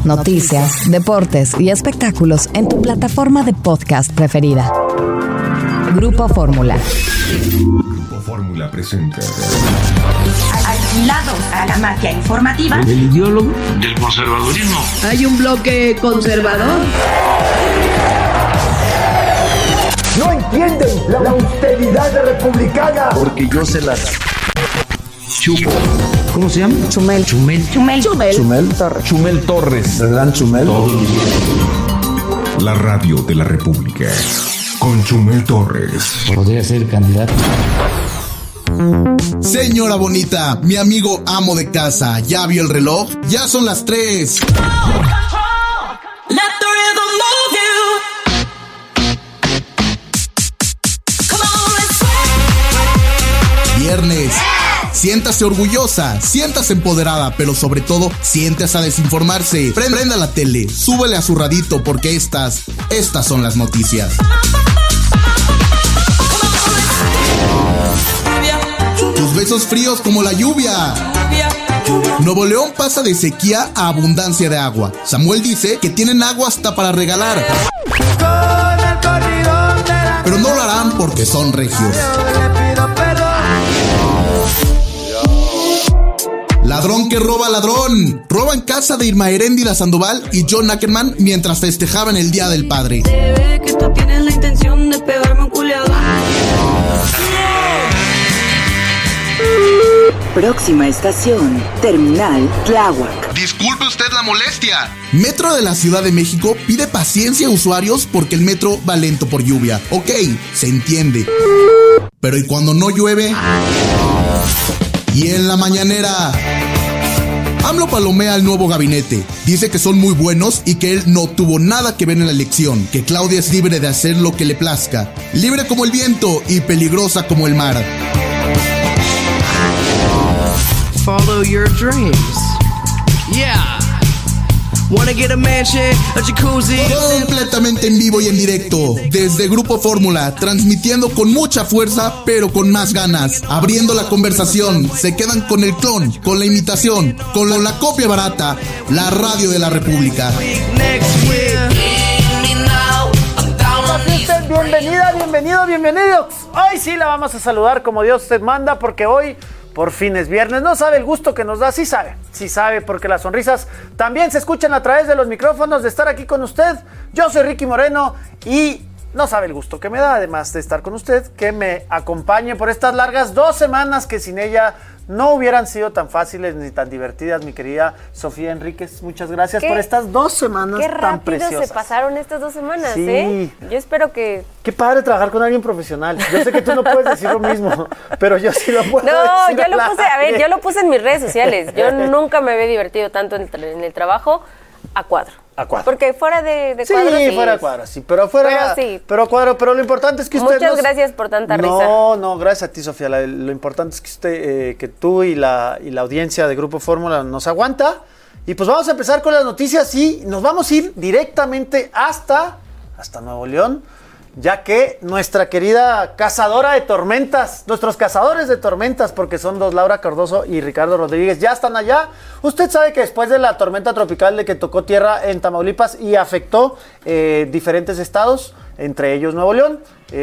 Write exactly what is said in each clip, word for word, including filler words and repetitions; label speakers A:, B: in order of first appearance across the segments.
A: noticias, deportes y espectáculos en tu plataforma de podcast preferida. Grupo Fórmula.
B: Grupo Fórmula presenta.
C: Alquilados a la magia informativa.
D: El ideólogo
E: del conservadurismo.
F: Hay un bloque conservador.
G: No entienden la, la austeridad republicana.
D: Porque yo se las chupo. ¿Cómo se llama?
F: Chumel.
C: Chumel. Chumel.
F: Chumel.
D: Chumel Torres. Chumel Torres.
G: ¿El gran Chumel?
D: Todos los días.
B: La radio de la República. Con Chumel Torres.
D: Podría ser candidato.
H: Señora bonita, mi amigo amo de casa, ¿ya vio el reloj? Ya son las tres. Viernes. Siéntase orgullosa, siéntase empoderada, pero sobre todo, siéntase a desinformarse. Prenda la tele, súbele a su radito porque estas, estas son las noticias. Tus besos fríos como la lluvia. Nuevo León pasa de sequía a abundancia de agua. Samuel dice que tienen agua hasta para regalar. Pero no lo harán porque son regios. Ladrón que roba ladrón. Roba en casa de Irma Heréndira Sandoval y John Ackerman mientras festejaban el Día del Padre.
I: Se ve que tú tienes la intención de pegarme un culeado.
J: Próxima estación, Terminal Tláhuac.
H: Disculpe usted la molestia. Metro de la Ciudad de México pide paciencia a usuarios porque el metro va lento por lluvia. Ok, se entiende. Pero ¿y cuando no llueve? Y en la mañanera, AMLO palomea al nuevo gabinete. Dice que son muy buenos y que él no tuvo nada que ver en la elección. Que Claudia es libre de hacer lo que le plazca. Libre como el viento y peligrosa como el mar.
K: Follow your dreams. Yeah. Wanna get a mansion, a jacuzzi.
H: Completamente en vivo y en directo. Desde Grupo Fórmula, transmitiendo con mucha fuerza, pero con más ganas. Abriendo la conversación. Se quedan con el clon, con la imitación, con la, la copia barata. La radio de la República.
L: Bienvenida, bienvenido, bienvenidos. Hoy sí la vamos a saludar como Dios usted manda, porque hoy por fin es viernes. No sabe el gusto que nos da, sí sabe, sí sabe, porque las sonrisas también se escuchan a través de los micrófonos de estar aquí con usted. Yo soy Ricky Moreno y no sabe el gusto que me da, además de estar con usted, que me acompañe por estas largas dos semanas que sin ella no hubieran sido tan fáciles ni tan divertidas, mi querida Sofía Enríquez. Muchas gracias
M: ¿Qué?
L: por estas dos semanas
M: Qué
L: tan preciosas.
M: Qué rápido se pasaron estas dos semanas,
L: sí.
M: ¿eh? Yo espero que...
L: Qué padre trabajar con alguien profesional. Yo sé que tú no puedes decir lo mismo, pero yo sí lo puedo
M: no,
L: decir.
M: No, yo lo puse, a ver, yo lo puse en mis redes sociales. Yo nunca me había divertido tanto en el, tra- en el trabajo a cuadro.
L: A cuadro.
M: Porque fuera de, de
L: sí,
M: cuadro sí.
L: fuera de cuadro, sí. Pero fuera,
M: pero sí.
L: Pero a cuadro, pero lo importante es que usted
M: Muchas
L: nos...
M: gracias por tanta risa.
L: No, no, gracias a ti, Sofía. La, lo importante es que usted, eh, que tú y la, y la audiencia de Grupo Fórmula nos aguanta. Y pues vamos a empezar con las noticias y nos vamos a ir directamente hasta, hasta Nuevo León, ya que nuestra querida cazadora de tormentas, nuestros cazadores de tormentas, porque son dos, Laura Cardoso y Ricardo Rodríguez, ya están allá. Usted sabe que después de la tormenta tropical de que tocó tierra en Tamaulipas y afectó eh, diferentes estados, entre ellos Nuevo León,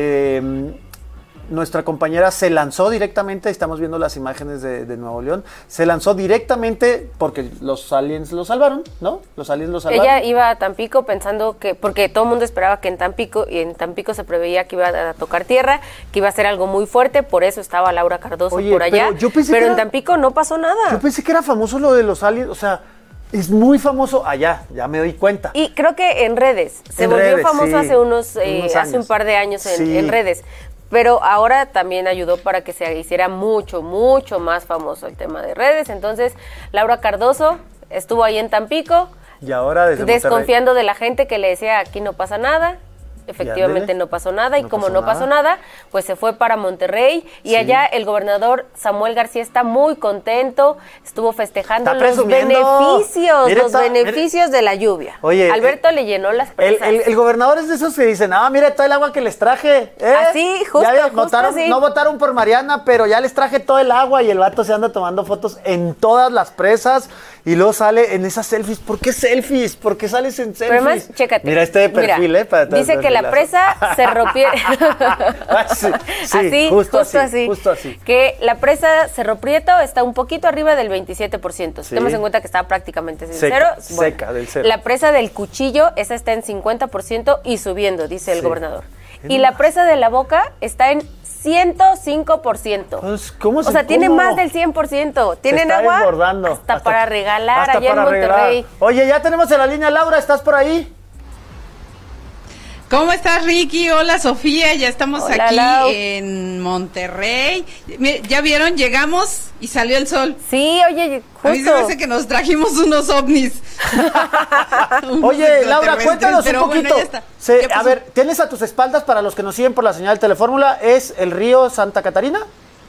L: eh, nuestra compañera se lanzó directamente, estamos viendo las imágenes de, de Nuevo León, se lanzó directamente porque los aliens lo salvaron, ¿no? Los aliens lo salvaron.
M: Ella iba a Tampico pensando que, porque todo el mundo esperaba que en Tampico, y en Tampico se preveía que iba a tocar tierra, que iba a ser algo muy fuerte, por eso estaba Laura Cardoso
L: Oye,
M: por allá,
L: pero, yo pensé
M: pero
L: que
M: en
L: era,
M: Tampico no pasó nada.
L: Yo pensé que era famoso lo de los aliens, o sea... Es muy famoso allá, ya me doy cuenta.
M: Y creo que en redes, se
L: en
M: volvió
L: redes,
M: famoso
L: sí,
M: hace unos, eh,
L: unos
M: hace un par de años en,
L: sí.
M: en redes. Pero ahora también ayudó para que se hiciera mucho, mucho más famoso el tema de redes. Entonces, Laura Cardoso estuvo ahí en Tampico,
L: y ahora desde
M: desconfiando Monterrey. De la gente que le decía aquí no pasa nada. efectivamente no pasó nada, y no como pasó no pasó nada. nada, pues se fue para Monterrey, y sí. allá el gobernador Samuel García está muy contento, estuvo festejando los beneficios, mira, los está, beneficios mira. de la lluvia. Oye, Alberto eh, le llenó las presas.
L: El, el, el gobernador es de esos que dicen, ah, mira todo el agua que les traje. ¿eh?
M: Así, justo,
L: ya
M: justo
L: votaron,
M: así.
L: No votaron por Mariana, pero ya les traje todo el agua, y el vato se anda tomando fotos en todas las presas, y luego sale en esas selfies. ¿Por qué selfies? ¿Por qué sales en selfies?
M: Pero además, chécate.
L: Mira este de perfil, mira,
M: ¿eh? Para dice que la presa se rompió.
L: sí, sí,
M: así,
L: justo,
M: justo
L: así,
M: así.
L: Justo así.
M: Que la presa Cerro Prieto está un poquito arriba del veintisiete por ciento. Si sí. tenemos en cuenta que está prácticamente sin
L: seca,
M: cero.
L: Bueno, seca del cero.
M: La presa del Cuchillo, esa está en cincuenta por ciento y subiendo, dice sí. el gobernador.
L: Es
M: y
L: más.
M: la presa de La Boca está en ciento cinco por ciento.
L: Pues, ¿cómo se,
M: o sea,
L: cómo?
M: tiene más del cien por ciento. Tienen agua
L: desbordando.
M: hasta,
L: hasta
M: para regalar
L: hasta
M: allá
L: para
M: en Monterrey.
L: Regalar. Oye, ya tenemos en la línea Laura, ¿estás por ahí?
E: ¿Cómo estás, Ricky? Hola, Sofía, ya estamos
M: Hola,
E: aquí
M: Lau.
E: en Monterrey. ¿Ya vieron? Llegamos y salió el sol.
M: Sí, oye, justo.
E: A mí se me hace que nos trajimos unos ovnis.
L: unos oye, Laura, cuéntanos un poquito.
E: Bueno,
L: sí, a ver, ¿tienes a tus espaldas, para los que nos siguen por la señal de Telefórmula, es el río Santa Catarina?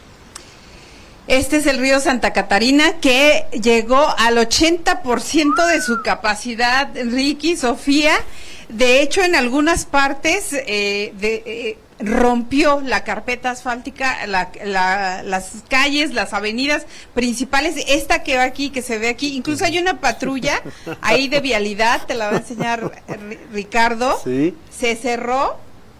E: Este es el río Santa Catarina, que llegó al ochenta por ciento de su capacidad, Ricky, Sofía. De hecho, en algunas partes eh, de, eh, rompió la carpeta asfáltica, la, la, las calles, las avenidas principales, esta que va aquí, que se ve aquí, incluso hay una patrulla ahí de vialidad, te la va a enseñar Ricardo,
L: ¿sí?
E: Se cerró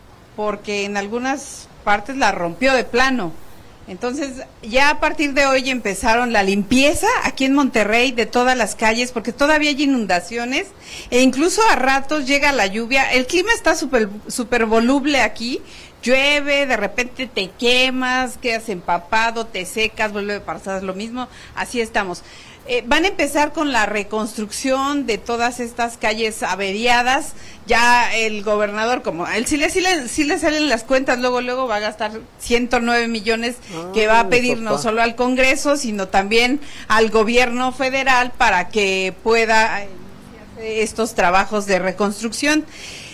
E: porque en algunas partes la rompió de plano. Entonces, ya a partir de hoy empezaron la limpieza aquí en Monterrey de todas las calles, porque todavía hay inundaciones, e incluso a ratos llega la lluvia. El clima está súper super voluble aquí, llueve, de repente te quemas, quedas empapado, te secas, vuelve a pasar lo mismo, así estamos. Eh, van a empezar con la reconstrucción de todas estas calles averiadas. Ya el gobernador, como él sí le, sí le, sí le salen las cuentas, luego luego va a gastar ciento nueve millones ah, que va a pedir no solo al Congreso, sino también al gobierno federal para que pueda hacer estos trabajos de reconstrucción.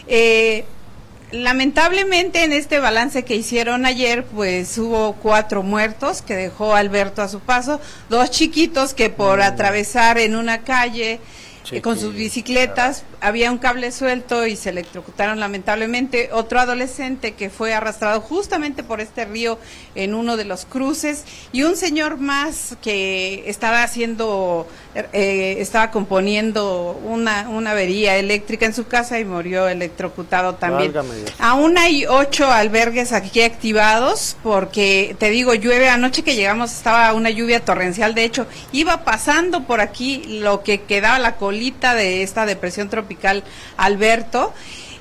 E: Eh, Lamentablemente, en este balance que hicieron ayer, pues hubo cuatro muertos que dejó Alberto a su paso, dos chiquitos que por atravesar en una calle eh, con sus bicicletas, había un cable suelto y se electrocutaron lamentablemente, otro adolescente que fue arrastrado justamente por este río en uno de los cruces, y un señor más que estaba haciendo, eh, estaba componiendo una, una avería eléctrica en su casa y murió electrocutado también. Aún hay ocho albergues aquí activados porque, te digo, llueve. Anoche que llegamos estaba una lluvia torrencial, de hecho, iba pasando por aquí lo que quedaba la colita de esta depresión tropical Alberto,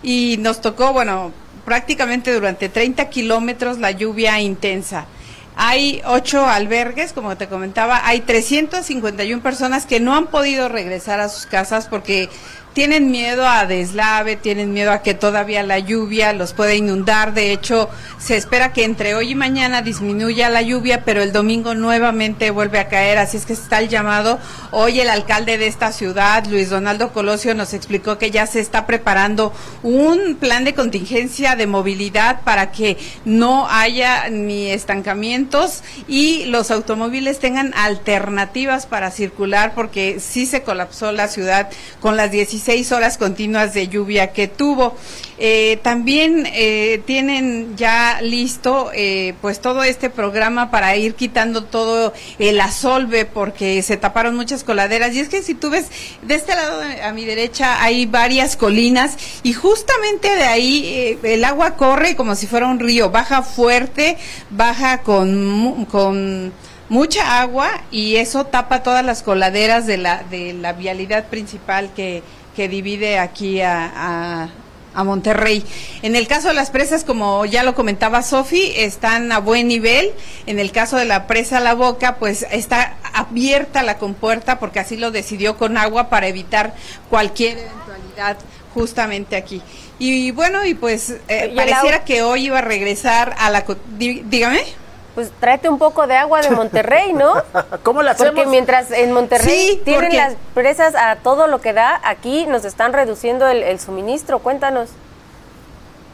E: y nos tocó, bueno, prácticamente durante treinta kilómetros la lluvia intensa. Hay ocho albergues, como te comentaba, hay trescientas cincuenta y una personas que no han podido regresar a sus casas porque tienen miedo a deslave, tienen miedo a que todavía la lluvia los pueda inundar. De hecho, se espera que entre hoy y mañana disminuya la lluvia, pero el domingo nuevamente vuelve a caer, así es que está el llamado. Hoy el alcalde de esta ciudad, Luis Donaldo Colosio, nos explicó que ya se está preparando un plan de contingencia de movilidad para que no haya ni estancamientos y los automóviles tengan alternativas para circular, porque sí se colapsó la ciudad con las dieciséis horas continuas de lluvia que tuvo. Eh, también eh, tienen ya listo eh, pues todo este programa para ir quitando todo el asolve, porque se taparon muchas coladeras, y es que si tú ves de este lado de, a mi derecha hay varias colinas, y justamente de ahí eh, el agua corre como si fuera un río, baja fuerte, baja con con mucha agua, y eso tapa todas las coladeras de la de la vialidad principal que que divide aquí a, a, a Monterrey. En el caso de las presas, como ya lo comentaba Sofi, están a buen nivel. En el caso de la presa La Boca, pues está abierta la compuerta porque así lo decidió Conagua para evitar cualquier eventualidad justamente aquí. Y bueno, y pues eh, pareciera que hoy iba a regresar a la... Dígame.
M: Pues tráete un poco de agua de Monterrey, ¿no?
L: ¿Cómo la hacemos?
M: Porque mientras en Monterrey
E: sí,
M: tienen
E: porque...
M: las presas a todo lo que da, aquí nos están reduciendo el, el suministro. Cuéntanos.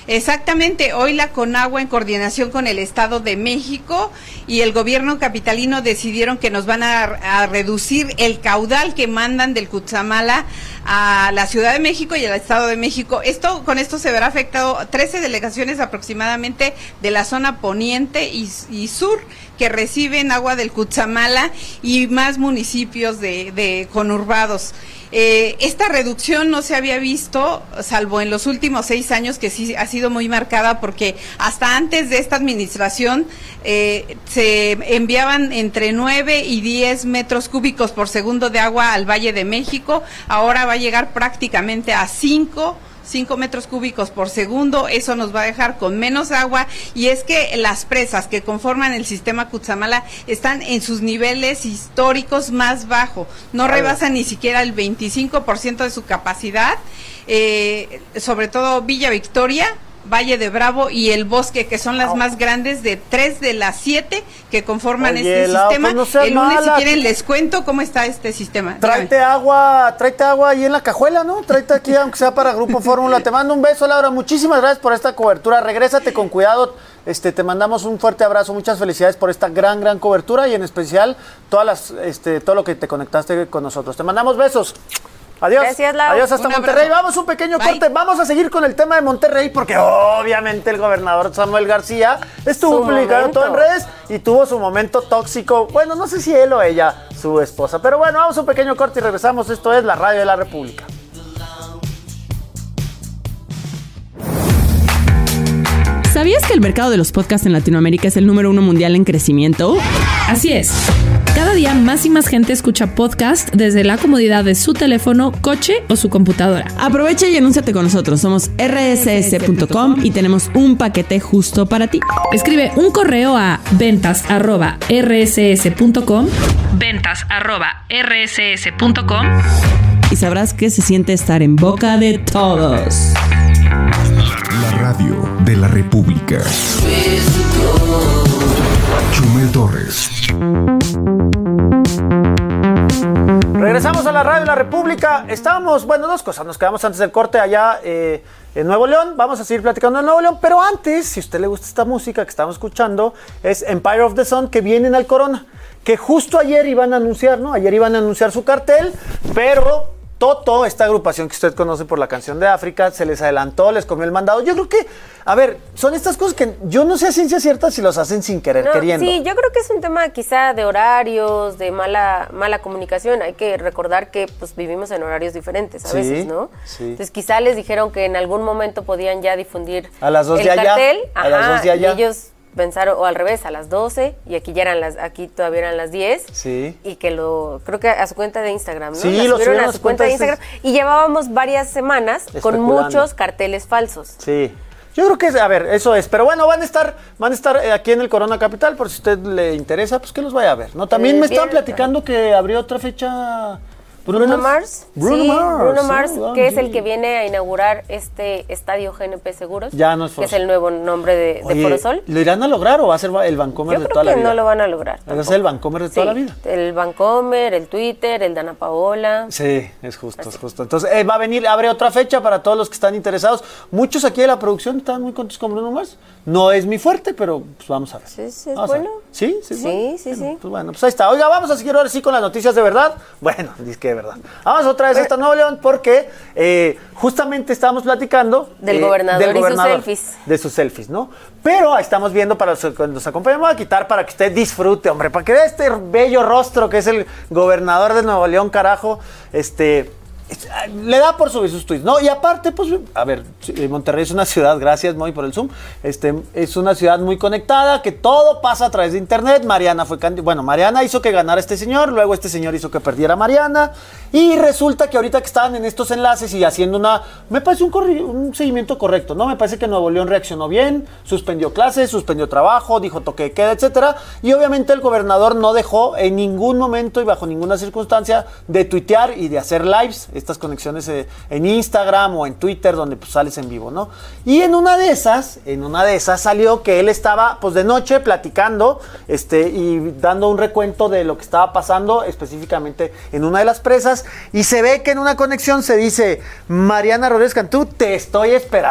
E: Exactamente, hoy la Conagua en coordinación con el Estado de México y el gobierno capitalino decidieron que nos van a, a reducir el caudal que mandan del Cutzamala a la Ciudad de México y al Estado de México. Esto, con esto se verá afectado trece delegaciones aproximadamente de la zona poniente y, y sur que reciben agua del Cutzamala y más municipios de, de conurbados. Eh, esta reducción no se había visto, salvo en los últimos seis años, que sí ha sido muy marcada, porque hasta antes de esta administración eh, se enviaban entre nueve y diez metros cúbicos por segundo de agua al Valle de México. Ahora va a llegar prácticamente a cinco metros cúbicos por segundo. Eso nos va a dejar con menos agua, y es que las presas que conforman el sistema Cutzamala están en sus niveles históricos más bajos, no rebasan ni siquiera el veinticinco por ciento de su capacidad, eh, sobre todo Villa Victoria, Valle de Bravo y El Bosque, que son las oh. más grandes de tres de las siete que conforman Oye, este sistema. No el lunes, mala. Si quieren, les cuento cómo está este sistema.
L: Tráete Dígame. agua, tráete agua ahí en la cajuela, ¿no? Tráete aquí, aunque sea para Grupo Fórmula. Te mando un beso, Laura. Muchísimas gracias por esta cobertura. Regrésate con cuidado. Este, te mandamos un fuerte abrazo. Muchas felicidades por esta gran, gran cobertura, y en especial todas las, este, todo lo que te conectaste con nosotros. Te mandamos besos. Adiós.
M: Gracias, Lau.
L: Adiós hasta un Monterrey. Abrazo. Vamos un pequeño Bye. corte. Vamos a seguir con el tema de Monterrey, porque obviamente el gobernador Samuel García estuvo publicado todo en redes y tuvo su momento tóxico. Bueno, no sé si él o ella, su esposa. Pero bueno, vamos a un pequeño corte y regresamos. Esto es la Radio de la República.
N: ¿Sabías que el mercado de los podcasts en Latinoamérica es el número uno mundial en crecimiento?
O: Así es. Cada día más y más gente escucha podcast desde la comodidad de su teléfono, coche o su computadora.
N: Aprovecha y anúnciate con nosotros. Somos erre ese ese punto com y tenemos un paquete justo para ti.
O: Escribe un correo a ventas arroba erre ese ese punto com, ventas arroba erre ese ese punto com,
N: y sabrás que se siente estar en boca de todos.
B: La radio de la República. Chumel Torres.
L: Regresamos a la Radio de la República. Estábamos, bueno, dos cosas. Nos quedamos antes del corte allá eh, en Nuevo León. Vamos a seguir platicando en Nuevo León. Pero antes, si a usted le gusta esta música que estamos escuchando, es Empire of the Sun, que vienen al Corona. Que justo ayer iban a anunciar, ¿no? Ayer iban a anunciar su cartel, pero Toto, esta agrupación que usted conoce por la canción de África, se les adelantó, les comió el mandado. Yo creo que, a ver, son estas cosas que yo no sé a ciencia cierta si los hacen sin querer,
M: no,
L: queriendo.
M: Sí, yo creo que es un tema quizá de horarios, de mala mala comunicación. Hay que recordar que pues vivimos en horarios diferentes a sí, veces, ¿no? Sí. Entonces quizá les dijeron que en algún momento podían ya difundir
L: a las dos
M: el
L: de allá,
M: cartel.
L: A
M: Ajá,
L: las dos de allá.
M: Y ellos pensaron, o al revés, a las doce, y aquí ya eran las, aquí todavía eran las diez,
L: sí.
M: Y que lo, creo que a su cuenta de Instagram, ¿no?
L: Sí,
M: la
L: lo
M: subieron a su cuenta de
L: este...
M: Instagram, y llevábamos varias semanas con muchos carteles falsos.
L: Sí. Yo creo que, a ver, eso es. Pero bueno, van a estar van a estar aquí en el Corona Capital, por si a usted le interesa, pues que los vaya a ver, ¿no? También eh, me estaban platicando que abrió otra fecha...
M: Bruno, Bruno Mars,
L: Bruno
M: sí,
L: Mars,
M: Bruno Mars,
L: oh,
M: que
L: sí.
M: es el que viene a inaugurar este estadio G N P Seguros,
L: ya no es
M: que es el nuevo nombre de,
L: Oye,
M: de Forosol.
L: ¿Lo irán a lograr o va a ser el Vancomer
M: Yo
L: de toda la vida?
M: Yo creo que no lo van a lograr.
L: ¿Va a ser el Vancomer de
M: sí,
L: toda la vida?
M: El Vancomer, el Twitter, el Dana Paola.
L: Sí, es justo, Así. es justo. Entonces, eh, va a venir, abre otra fecha para todos los que están interesados. Muchos aquí de la producción están muy contentos con Bruno Mars. No es mi fuerte, pero pues vamos a ver.
M: Sí, sí, es
L: vamos
M: bueno.
L: ¿Sí? Sí,
M: sí,
L: bueno.
M: sí,
L: bueno,
M: sí.
L: Pues bueno, pues ahí está. Oiga, vamos a seguir ahora sí con las noticias de verdad. Bueno, dice que de verdad. Vamos otra vez hasta Nuevo León porque eh, justamente estábamos platicando
M: del,
L: eh,
M: gobernador,
L: del gobernador
M: y sus selfies.
L: De sus selfies, ¿no? Pero estamos viendo para los que nos acompañan, voy a quitar para que usted disfrute, hombre, para que vea este bello rostro que es el gobernador de Nuevo León, carajo, este... le da por subir sus tweets, ¿no? Y aparte, pues, a ver, Monterrey es una ciudad, gracias, Moy, por el Zoom, este, es una ciudad muy conectada, que todo pasa a través de internet. Mariana fue, bueno, Mariana hizo que ganara este señor, luego este señor hizo que perdiera a Mariana, y resulta que ahorita que estaban en estos enlaces y haciendo una, me parece un, corri- un seguimiento correcto, ¿no? Me parece que Nuevo León reaccionó bien, suspendió clases, suspendió trabajo, dijo toque de queda, etcétera, y obviamente el gobernador no dejó en ningún momento y bajo ninguna circunstancia de tuitear y de hacer lives, estas conexiones eh, en Instagram o en Twitter donde pues sales en vivo, ¿no? Y en una de esas, en una de esas salió que él estaba pues de noche platicando este y dando un recuento de lo que estaba pasando específicamente en una de las presas y se ve que en una conexión se dice Mariana Rodríguez Cantú, te estoy esperando.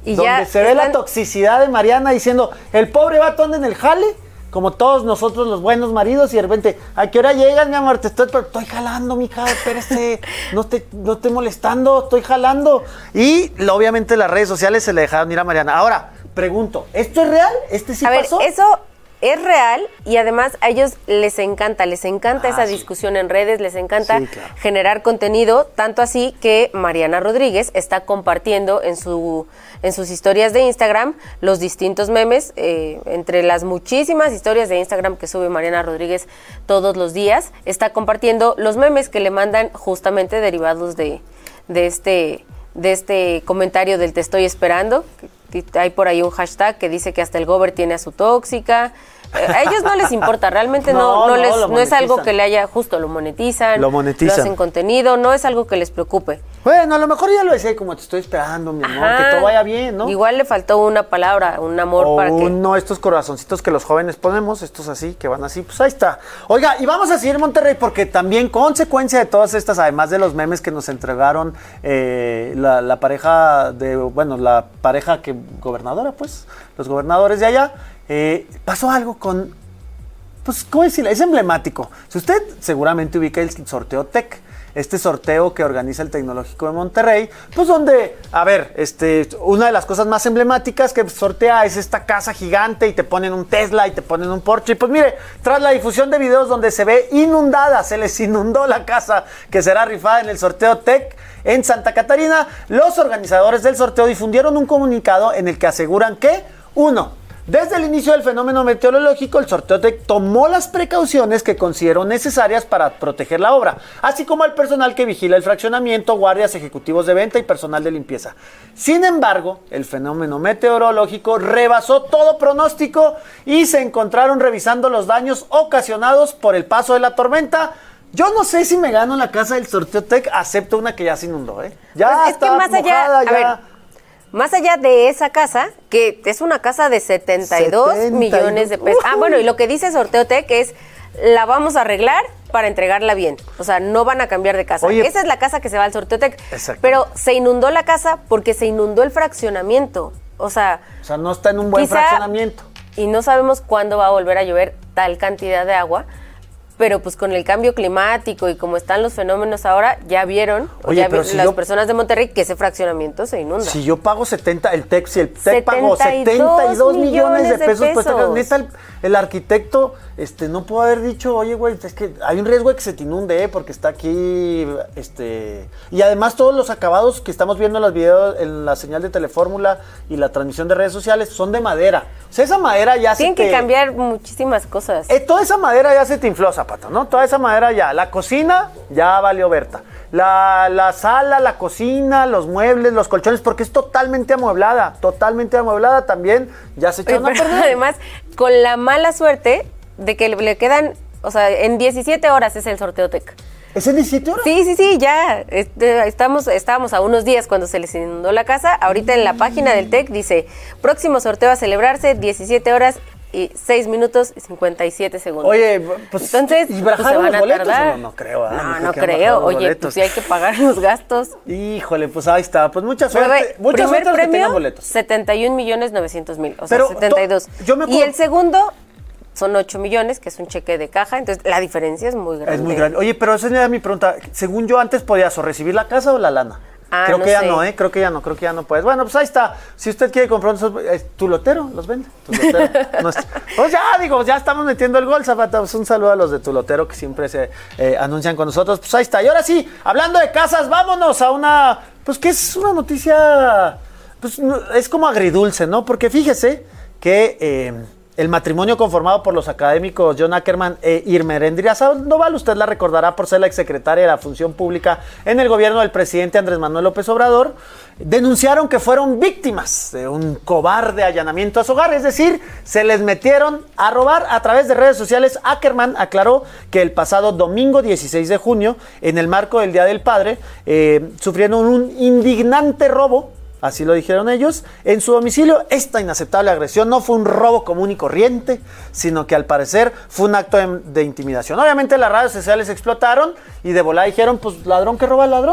M: Y
L: donde
M: ya
L: se ve
M: están...
L: la toxicidad de Mariana diciendo, el pobre vato anda en el jale, como todos nosotros los buenos maridos, y de repente, ¿a qué hora llegas, mi amor? Te estoy, estoy jalando, mija, espérese, no te, no te molestando, estoy jalando. Y obviamente las redes sociales se le dejaron ir a Mariana. Ahora, pregunto, ¿esto es real? ¿Este sí
M: a
L: pasó?
M: ver, eso es real y además a ellos les encanta, les encanta ah, esa sí. discusión en redes, les encanta sí, claro. generar contenido, tanto así que Mariana Rodríguez está compartiendo en su en sus historias de Instagram los distintos memes, eh, entre las muchísimas historias de Instagram que sube Mariana Rodríguez todos los días, está compartiendo los memes que le mandan justamente derivados de, de este de este comentario del te estoy esperando. Hay por ahí un hashtag que dice que hasta el gober tiene a su tóxica. A ellos no les importa, realmente no, no, no, les, no es algo que le haya, justo lo monetizan,
L: lo monetizan,
M: lo hacen contenido, no es algo que les preocupe.
L: Bueno, a lo mejor ya lo decía como te estoy esperando, mi amor, Ajá. que todo vaya bien, ¿no?
M: Igual le faltó una palabra, un amor
L: o
M: para que...
L: no, estos corazoncitos que los jóvenes ponemos, estos así, que van así, pues ahí está. Oiga, y vamos a seguir Monterrey porque también consecuencia de todas estas, además de los memes que nos entregaron eh, la, la pareja de, bueno, la pareja que gobernadora, pues, los gobernadores de allá, Eh, pasó algo con, pues, ¿cómo decirlo? Es emblemático. Si usted seguramente ubica el sorteo TEC, este sorteo que organiza el Tecnológico de Monterrey, pues donde, a ver, este, una de las cosas más emblemáticas que sortea es esta casa gigante y te ponen un Tesla y te ponen un Porsche. Y pues mire, tras la difusión de videos donde se ve inundada, se les inundó la casa que será rifada en el sorteo TEC en Santa Catarina, los organizadores del sorteo difundieron un comunicado en el que aseguran que, uno, desde el inicio del fenómeno meteorológico, el sorteo TEC tomó las precauciones que consideró necesarias para proteger la obra, así como al personal que vigila el fraccionamiento, guardias, ejecutivos de venta y personal de limpieza. Sin embargo, el fenómeno meteorológico rebasó todo pronóstico y se encontraron revisando los daños ocasionados por el paso de la tormenta. Yo no sé si me gano la casa del sorteo TEC, acepto una que ya se inundó, ¿eh? Ya
M: pues es
L: está
M: que más
L: mojada,
M: allá,
L: ya...
M: A ver, más allá de esa casa, que es una casa de setenta y dos millones de pesos. Uh-huh. Ah, bueno, y lo que dice Sorteo TEC es, la vamos a arreglar para entregarla bien. O sea, no van a cambiar de casa. Oye, esa es la casa que se va al Sorteo TEC. Pero se inundó la casa porque se inundó el fraccionamiento. O sea...
L: O sea, no está en un buen quizá, fraccionamiento.
M: Y no sabemos cuándo va a volver a llover tal cantidad de agua. Pero pues con el cambio climático y como están los fenómenos ahora, ya vieron, Oye, ya vieron si las yo, personas de Monterrey que ese fraccionamiento se inunda.
L: Si yo pago setenta, el TEC, si el TEC pagó setenta y dos millones de pesos, de pesos. pues neta el, el arquitecto este, no pudo haber dicho, oye, güey, es que hay un riesgo de que se te inunde, ¿eh? Porque está aquí, este... Y además todos los acabados que estamos viendo en los videos, en la señal de Telefórmula y la transmisión de redes sociales, son de madera. O sea, esa madera ya
M: Tienen
L: se
M: que
L: te...
M: cambiar muchísimas cosas.
L: Eh, toda esa madera ya se te infló, Zapato, ¿no? Toda esa madera ya. La cocina ya valió Berta. La, la sala, la cocina, los muebles, los colchones, porque es totalmente amueblada. Totalmente amueblada también. Ya se echaron a perder.
M: Además, con la mala suerte de que le, le quedan, o sea, en diecisiete horas es el sorteo TEC.
L: ¿Es en diecisiete horas?
M: Sí, sí, sí, ya. Este, estamos, estábamos a unos días cuando se les inundó la casa. Ahorita en la página del TEC dice, próximo sorteo a celebrarse, diecisiete horas y seis minutos y cincuenta y siete segundos.
L: Oye, pues,
M: entonces,
L: ¿y
M: pues, se van
L: los
M: a
L: boletos?
M: tardar.
L: No, no creo. ¿eh?
M: No, no creo. Oye, boletos. Pues sí hay que pagar los gastos.
L: Híjole, pues ahí está. Pues mucha suerte. Mucha
M: primer
L: suerte
M: premio,
L: que tengan boletos.
M: setenta y un millones novecientos mil, o
L: Pero
M: sea, setenta y dos.
L: Yo me
M: y el segundo... son ocho millones, que es un cheque de caja, entonces la diferencia es muy grande.
L: Es muy grande. Oye, pero esa era mi pregunta. Según yo, antes podías o recibir la casa o la lana.
M: Ah,
L: creo
M: no
L: que ya
M: sé.
L: no, ¿eh? Creo que ya no, creo que ya no puedes. Bueno, pues ahí está. Si usted quiere comprar esos, eh, tu lotero, los vende. Tu lotero. no es, pues ya, digo, ya estamos metiendo el gol, Zapata. Pues un saludo a los de tu lotero que siempre se eh, anuncian con nosotros. Pues ahí está. Y ahora sí, hablando de casas, vámonos a una, pues que es una noticia, pues es como agridulce, ¿no? Porque fíjese que... Eh, el matrimonio conformado por los académicos John Ackerman e Irmerendria Sandoval, usted la recordará por ser la exsecretaria de la Función Pública en el gobierno del presidente Andrés Manuel López Obrador, denunciaron que fueron víctimas de un cobarde allanamiento a su hogar, es decir, se les metieron a robar a través de redes sociales. Ackerman aclaró que el pasado domingo dieciséis de junio, en el marco del Día del Padre, eh, sufrieron un indignante robo. Así lo dijeron ellos, en su domicilio. Esta inaceptable agresión no fue un robo común y corriente, sino que al parecer fue un acto de, de intimidación. Obviamente las redes sociales explotaron y de volada dijeron, pues ladrón que roba al ladrón, ¿no?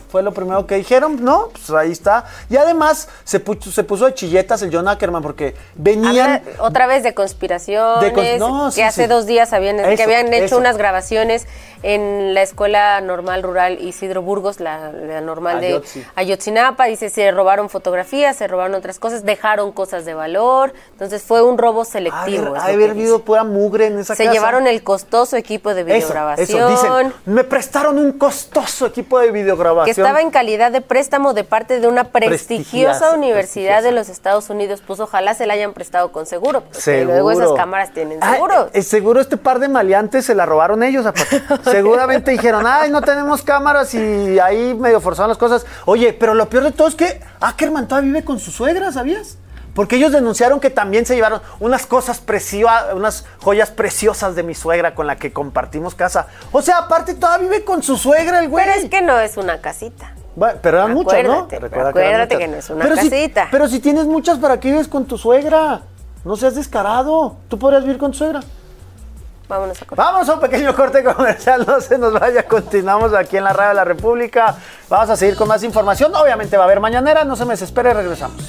L: fue lo primero que dijeron, ¿no? Pues ahí está. Y además se puso, se puso de chilletas el John Ackerman porque venían...
M: Habla otra vez de conspiraciones, de cons no, que sí, hace sí. dos días habían, eso, que habían hecho eso. unas grabaciones en la Escuela Normal Rural Isidro Burgos, la, la normal Ayotzi. de Ayotzinapa. Dice, se robaron fotografías, se robaron otras cosas, dejaron cosas de valor. Entonces fue un robo selectivo.
L: Ha haber habido pura mugre en esa
M: se
L: casa.
M: Se llevaron el costoso equipo de videograbación.
L: Eso, eso, dicen, me prestaron un costoso equipo de videograbación.
M: Que estaba en calidad de préstamo de parte de una prestigiosa universidad prestigiosa. de los Estados Unidos. Pues ojalá se la hayan prestado con seguro. Porque luego esas cámaras tienen seguro.
L: Ay, seguro este par de maleantes se la robaron ellos. Aparte. Seguramente dijeron, ay, no tenemos cámaras y ahí medio forzaron las cosas. Oye, pero lo peor de todo es que Ackerman todavía vive con su suegra, ¿sabías? Porque ellos denunciaron que también se llevaron unas cosas preciosas, unas joyas preciosas de mi suegra con la que compartimos casa. O sea, aparte todavía vive con su suegra el güey.
M: Pero es que no es una casita.
L: Bueno, pero eran muchas, ¿no?
M: Recuerda acuérdate que, que no es una
L: pero
M: casita.
L: Si, pero si tienes muchas, ¿para qué vives con tu suegra? No seas descarado. Tú podrías vivir con tu suegra.
M: Vámonos a corte.
L: Vamos a un pequeño corte comercial, no se nos vaya, continuamos aquí en la Radio de la República. Vamos a seguir con más información, obviamente va a haber mañanera, no se me desespere, regresamos.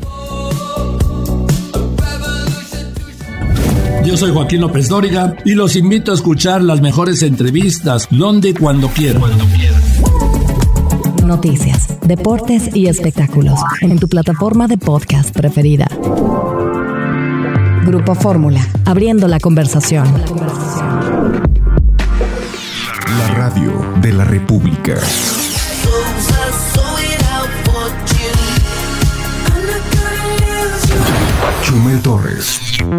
P: Yo soy Joaquín López Dóriga y los invito a escuchar las mejores entrevistas, donde y cuando quieran. Cuando quieran.
A: Noticias, deportes y espectáculos en tu plataforma de podcast preferida. Grupo Fórmula, abriendo la conversación.
B: La radio de la República. Chumel Torres.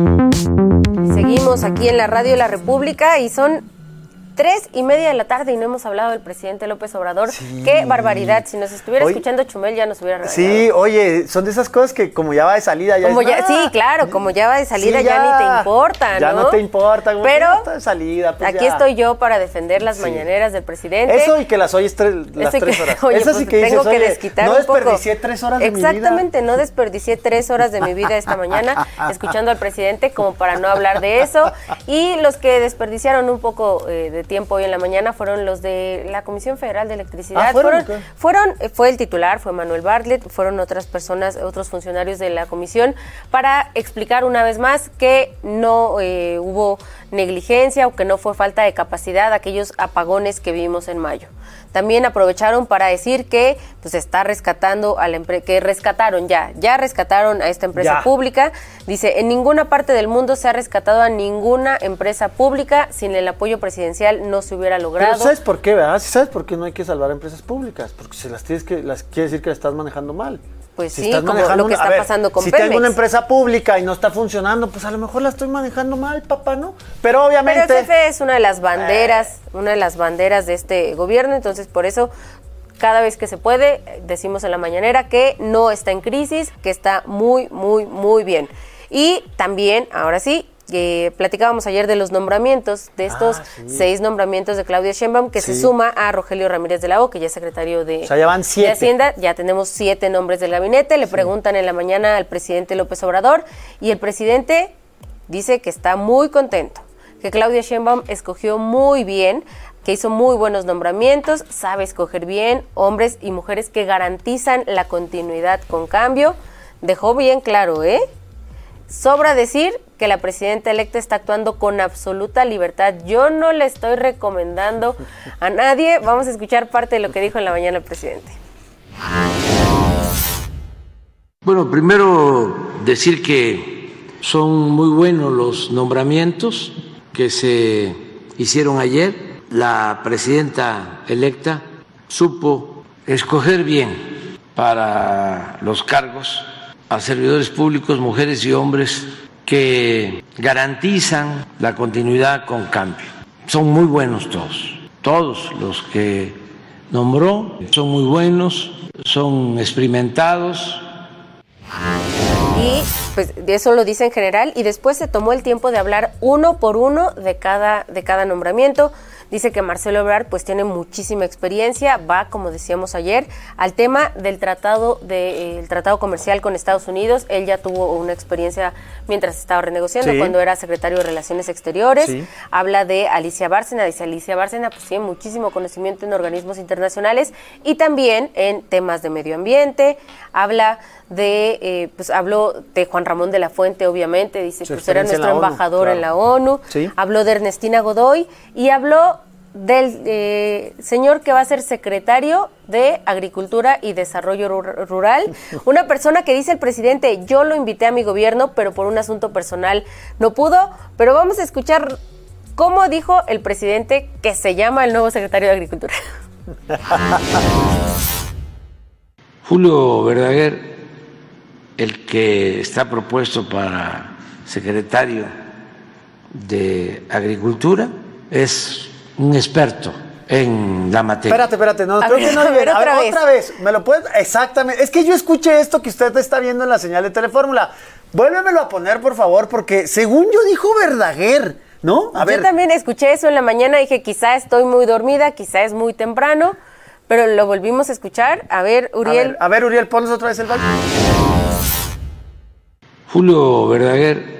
M: Seguimos aquí en la Radio de la República y son tres y media de la tarde y no hemos hablado del presidente López Obrador. Sí. Qué barbaridad. Si nos estuviera oye, escuchando Chumel ya nos hubiera regalado.
L: Sí, oye, son de esas cosas que como ya va de salida ya
M: como
L: es,
M: ya,
L: ah,
M: sí, claro, como ya va de salida sí, ya, ya ni te importa, ¿no?
L: Ya no te importa. Como
M: pero
L: ya está de salida, pues
M: aquí
L: ya.
M: estoy yo para defender las sí. mañaneras del presidente.
L: Eso y que las oyes tres, las tres
M: que,
L: horas.
M: Oye,
L: Eso
M: pues
L: sí que
M: tengo
L: dices,
M: que
L: oye,
M: desquitar
L: no
M: un poco.
L: desperdicié tres horas de mi vida.
M: Exactamente, no desperdicié tres horas de mi vida esta mañana escuchando al presidente como para no hablar de eso. Y los que desperdiciaron un poco eh, de tiempo hoy en la mañana fueron los de la Comisión Federal de Electricidad. Ah, ¿fueron? Fueron, fueron, fue el titular, fue Manuel Bartlett, fueron otras personas, otros funcionarios de la comisión para explicar una vez más que no eh, hubo negligencia o que no fue falta de capacidad aquellos apagones que vimos en mayo. También aprovecharon para decir que pues está rescatando a la empresa, que rescataron ya, ya rescataron a esta empresa ya. pública. Dice, en ninguna parte del mundo se ha rescatado a ninguna empresa pública, sin el apoyo presidencial no se hubiera logrado.
L: Pero ¿sabes por qué, verdad? ¿Sabes por qué no hay que salvar a empresas públicas? Porque si las tienes que, las quiere decir que las estás manejando mal.
M: Pues si sí, como lo que está ver, pasando con
L: si
M: Pemex.
L: Si tengo una empresa pública y no está funcionando, pues a lo mejor la estoy manejando mal, papá, ¿no? Pero obviamente...
M: Pero el C F E es una de las banderas, eh. una de las banderas de este gobierno, entonces por eso cada vez que se puede, decimos en la mañanera que no está en crisis, que está muy, muy, muy bien. Y también, ahora sí, Eh, platicábamos ayer de los nombramientos, de estos ah, sí. seis nombramientos de Claudia Sheinbaum, que sí. se suma a Rogelio Ramírez de la O, que ya es secretario de,
L: o sea, ya van siete.
M: de Hacienda. Ya tenemos siete nombres del gabinete. Le sí. preguntan en la mañana al presidente López Obrador y el presidente dice que está muy contento, que Claudia Sheinbaum escogió muy bien, que hizo muy buenos nombramientos, sabe escoger bien hombres y mujeres que garantizan la continuidad con cambio. Dejó bien claro, ¿eh? Sobra decir que la presidenta electa está actuando con absoluta libertad. Yo no le estoy recomendando a nadie. Vamos a escuchar parte de lo que dijo en la mañana el presidente.
Q: Bueno, primero decir que son muy buenos los nombramientos que se hicieron ayer. La presidenta electa supo escoger bien para los cargos a servidores públicos, mujeres y hombres que garantizan la continuidad con cambio. Son muy buenos todos, todos los que nombró son muy buenos, son experimentados.
M: Y pues eso lo dice en general y después se tomó el tiempo de hablar uno por uno de cada, de cada nombramiento. Dice que Marcelo Ebrard pues tiene muchísima experiencia, va, como decíamos ayer, al tema del tratado de, eh, el tratado comercial con Estados Unidos. Él ya tuvo una experiencia mientras estaba renegociando, sí. cuando era secretario de Relaciones Exteriores. Sí. Habla de Alicia Bárcena, dice Alicia Bárcena pues tiene muchísimo conocimiento en organismos internacionales y también en temas de medio ambiente. Habla de, eh, pues habló de Juan Ramón de la Fuente, obviamente, dice que pues, era nuestro embajador ONU, claro. en la ONU. ¿Sí? Habló de Ernestina Godoy y habló del eh, señor que va a ser secretario de Agricultura y Desarrollo Rural, una persona que dice el presidente, yo lo invité a mi gobierno, pero por un asunto personal no pudo, pero vamos a escuchar cómo dijo el presidente que se llama el nuevo secretario de Agricultura.
Q: Julio Verdaguer, el que está propuesto para secretario de Agricultura, es un experto en la materia.
L: Espérate, espérate, no, creo ver, que no. A ver, a ver, otra, vez. otra vez. ¿Me lo puedes? Exactamente. Es que yo escuché esto que usted está viendo en la señal de Telefórmula. Vuélvemelo a poner, por favor, porque según yo dijo Verdaguer, ¿no? A
M: yo
L: ver.
M: también escuché eso en la mañana, dije, quizá estoy muy dormida, quizá es muy temprano, pero lo volvimos a escuchar. A ver, Uriel.
L: A ver, a ver Uriel, ponnos otra vez el baile.
Q: Julio Verdaguer,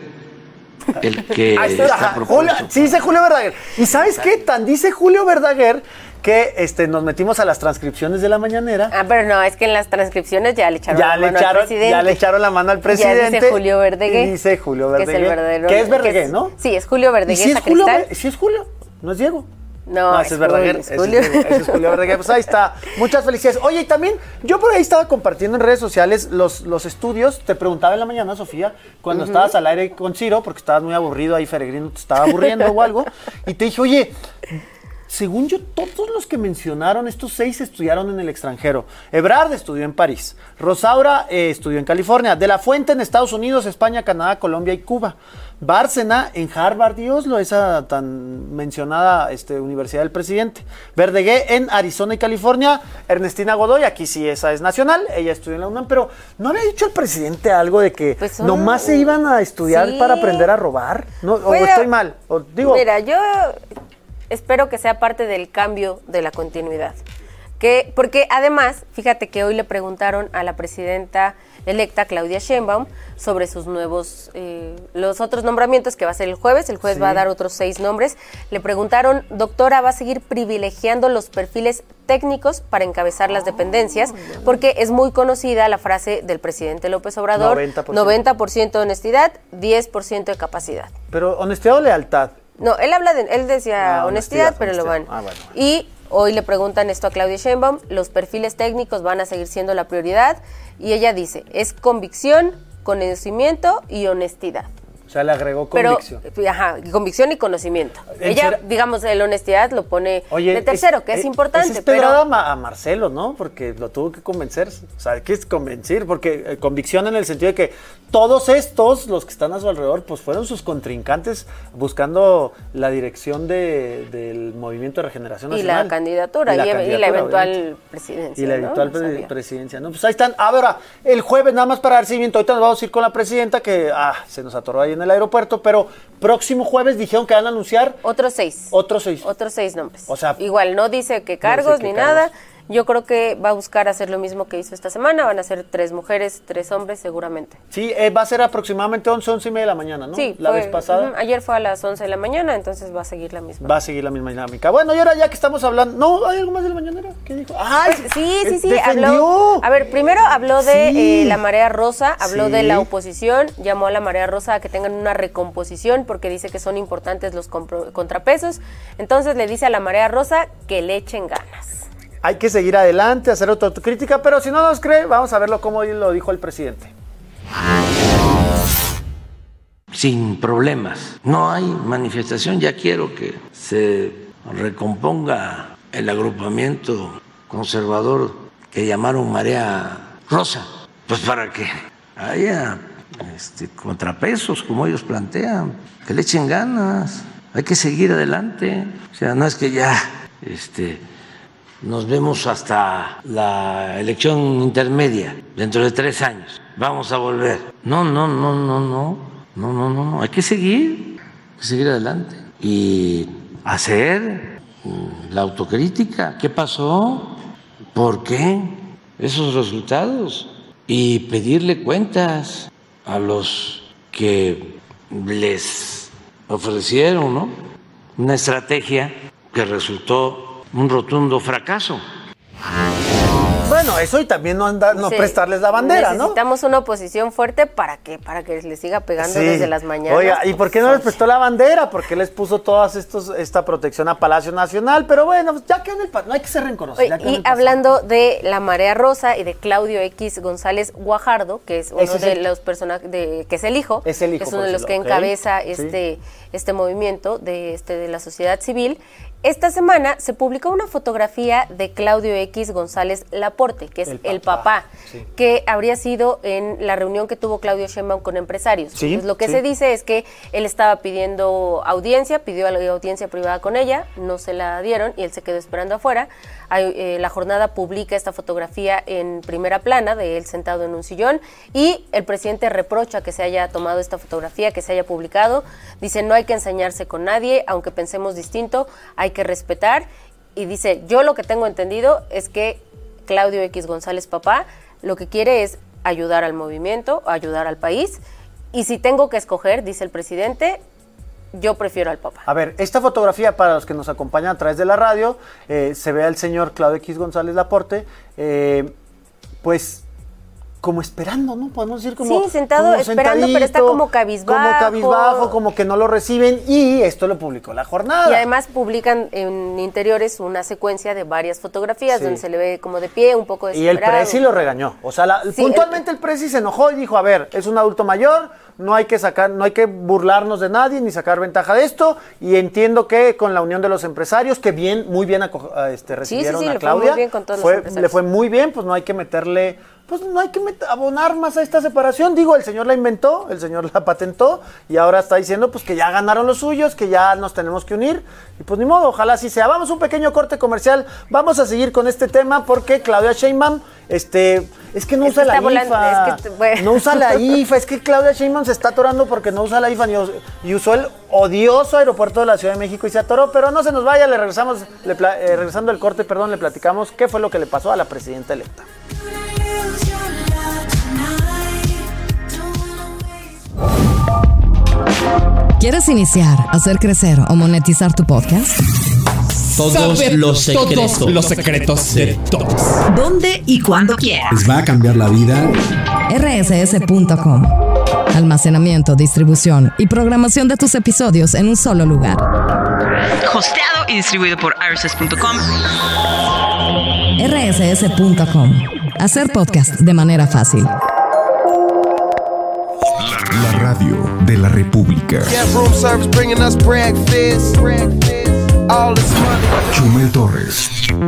Q: el que está, está
L: Julio, sí dice Julio Verdaguer. ¿Y sabes qué? Tan dice Julio Verdaguer que este, nos metimos a las transcripciones de la mañanera.
M: Ah, pero no, es que en las transcripciones ya le echaron
L: ya
M: la
L: le
M: mano
L: echaron,
M: al presidente.
L: Ya le echaron la mano al presidente.
M: Ya dice Julio Verdaguer.
L: Dice Julio Verdaguer.
M: Que es el verdadero.
L: Que es Verdaguer,
M: que es,
L: ¿no?
M: Sí, es Julio Verdaguer.
L: ¿Y si es Julio, si es Julio? ¿No es Diego?
M: No,
L: no,
M: ese
L: es Verdaguer.
M: Es Julio.
L: Ese, ese es Julio Verdaguer. Pues ahí está. Muchas felicidades. Oye, y también, yo por ahí estaba compartiendo en redes sociales los, los estudios. Te preguntaba en la mañana, Sofía, cuando uh-huh. estabas al aire con Ciro, porque estabas muy aburrido ahí, Feregrino te estaba aburriendo o algo. Y te dije, oye, según yo, todos los que mencionaron, estos seis estudiaron en el extranjero. Ebrard estudió en París. Rosaura eh, estudió en California. De la Fuente en Estados Unidos, España, Canadá, Colombia y Cuba. Bárcena en Harvard y Oslo, esa tan mencionada este, Universidad del Presidente. Verdaguer en Arizona y California. Ernestina Godoy, aquí sí esa es nacional, ella estudió en la UNAM, pero ¿no había dicho el presidente algo de que pues son, nomás se iban a estudiar sí. para aprender a robar? ¿No? ¿O pero, estoy mal? ¿O digo?
M: Mira, yo espero que sea parte del cambio de la continuidad. Que, porque además, fíjate que hoy le preguntaron a la presidenta electa Claudia Sheinbaum sobre sus nuevos, eh, los otros nombramientos que va a ser el jueves, el jueves sí. va a dar otros seis nombres. Le preguntaron, doctora, ¿va a seguir privilegiando los perfiles técnicos para encabezar las dependencias? Porque es muy conocida la frase del presidente López Obrador, noventa por ciento, noventa por ciento de honestidad, diez por ciento de capacidad.
L: ¿Pero honestidad o lealtad?
M: No, él habla de, él decía ah, honestidad, honestidad, pero honestidad. lo van. Ah, bueno, bueno. Y hoy le preguntan esto a Claudia Sheinbaum, los perfiles técnicos van a seguir siendo la prioridad, y ella dice, es convicción, conocimiento y honestidad.
L: O sea, le agregó convicción.
M: Pero, ajá, convicción y conocimiento. Ella, ser... digamos, la honestidad lo pone Oye, de tercero, es, que es, es importante.
L: Es pero a, a Marcelo, ¿no? Porque lo tuvo que convencer. O sea, ¿qué es convencer? Porque eh, convicción en el sentido de que todos estos, los que están a su alrededor, pues fueron sus contrincantes buscando la dirección de, del Movimiento de Regeneración Nacional.
M: Y la candidatura, y la, y, candidatura, y la eventual obviamente. presidencia.
L: Y la eventual
M: ¿no?
L: pre- presidencia, ¿no? Pues ahí están. Ahora, el jueves, nada más para dar seguimiento, ahorita nos vamos a ir con la presidenta, que ah, se nos atoró ahí en el aeropuerto, pero próximo jueves dijeron que van a anunciar
M: otros seis.
L: Otros seis.
M: Otros seis nombres.
L: O sea,
M: igual no dice qué cargos no dice qué ni cargos. nada. Yo creo que va a buscar hacer lo mismo que hizo esta semana. Van a ser tres mujeres, tres hombres, seguramente.
L: Sí, eh, va a ser aproximadamente once, once y media de la mañana, ¿no?
M: Sí.
L: La
M: fue,
L: vez pasada.
M: Uh, ayer fue a las once de la mañana, entonces va a seguir la misma.
L: Va a seguir la misma dinámica. Bueno, y ahora ya que estamos hablando... ¿No? ¿Hay algo más de la mañanera? ¿Qué dijo? ¡Ay!
M: Sí, sí, sí.
L: Defendió.
M: Habló, a ver, primero habló de
L: sí.
M: eh, la marea rosa, habló
L: sí.
M: de la oposición, llamó a la marea rosa a que tengan una recomposición porque dice que son importantes los compro- contrapesos. Entonces le dice a la marea rosa que le echen ganas.
L: Hay que seguir adelante, hacer autocrítica, pero si no nos cree, vamos a verlo como lo dijo el presidente.
Q: Sin problemas. No hay manifestación. Ya quiero que se recomponga el agrupamiento conservador que llamaron Marea Rosa. Pues para que haya este, contrapesos, como ellos plantean, que le echen ganas. Hay que seguir adelante. O sea, no es que ya... este nos vemos hasta la elección intermedia, dentro de tres años. Vamos a volver. No, no, no, no, no. No, no, no, no. Hay que seguir, hay que seguir adelante. Y hacer la autocrítica. ¿Qué pasó? ¿Por qué esos resultados? Y pedirle cuentas a los que les ofrecieron, ¿no?, una estrategia que resultó un rotundo fracaso.
L: Bueno, eso y también no, anda, no sí, prestarles la bandera,
M: necesitamos
L: ¿no?
M: Necesitamos una oposición fuerte para que para que les siga pegando sí. desde las mañanas.
L: Oiga, ¿y por qué no les prestó la bandera? ¿Por qué les puso todas estos esta protección a Palacio Nacional? Pero bueno, ya quedó en el pasado, no hay que ser rencorosos.
M: Oye, y hablando de la Marea Rosa y de Claudio X González Guajardo, que es uno es de el, los personajes, de, que es el hijo,
L: es el hijo
M: que es uno de los que okay. encabeza este, sí. este movimiento de, este, de la sociedad civil. Esta semana se publicó una fotografía de Claudio X González Laporte, que es el papá, el papá sí. que habría sido en la reunión que tuvo Claudio Sheinbaum con empresarios. Sí, Entonces, lo que sí. se dice es que él estaba pidiendo audiencia, pidió audiencia privada con ella, no se la dieron y él se quedó esperando afuera. Hay, eh, la jornada publica esta fotografía en primera plana de él sentado en un sillón y el presidente reprocha que se haya tomado esta fotografía, que se haya publicado. Dice, no hay que ensañarse con nadie, aunque pensemos distinto, hay que respetar. Y dice, yo lo que tengo entendido es que Claudio X González, papá, lo que quiere es ayudar al movimiento, ayudar al país. Y si tengo que escoger, dice el presidente, yo prefiero al papá.
L: A ver, esta fotografía, para los que nos acompañan a través de la radio, eh, se ve al señor Claudio X González Laporte, eh, pues como esperando, ¿no? Podemos decir como...
M: Sí, sentado como esperando, pero está como cabizbajo.
L: Como cabizbajo, como que no lo reciben, y esto lo publicó La Jornada.
M: Y además publican en interiores una secuencia de varias fotografías, sí. donde se le ve como de pie, un poco desesperado.
L: Y el Presi lo regañó. O sea, la, sí, puntualmente el, el Presi se enojó y dijo, a ver, es un adulto mayor, no hay que sacar, no hay que burlarnos de nadie, ni sacar ventaja de esto, y entiendo que con la unión de los empresarios, que bien, muy bien este, recibieron
M: sí, sí, sí,
L: a Claudia,
M: le fue muy bien con todos
L: fue,
M: los empresarios.
L: Le fue muy bien, pues no hay que meterle... Pues no hay que met- abonar más a esta separación. Digo, el señor la inventó, el señor la patentó y ahora está diciendo pues que ya ganaron los suyos, que ya nos tenemos que unir. Y pues ni modo, ojalá así sea. Vamos a un pequeño corte comercial. Vamos a seguir con este tema porque Claudia Sheinbaum, este, es que no es usa que la volando, I F A. Es que, bueno. No usa la I F A. Es que Claudia Sheinbaum se está atorando porque no usa la I F A ni, y usó el odioso aeropuerto de la Ciudad de México y se atoró. Pero no se nos vaya, le regresamos, le pla- eh, regresando al corte, perdón, le platicamos qué fue lo que le pasó a la presidenta electa.
A: ¿Quieres iniciar, hacer crecer o monetizar tu podcast?
R: Todos Saber los secretos. Todos los secretos de todos.
C: ¿Dónde y cuándo quieras?
R: Les va a cambiar la vida.
A: R S S punto com. Almacenamiento, distribución y programación de tus episodios en un solo lugar.
C: Hosteado y distribuido por R S S punto com.
A: R S S punto com. Hacer podcast de manera fácil.
B: La radio de la República. Chumel Torres.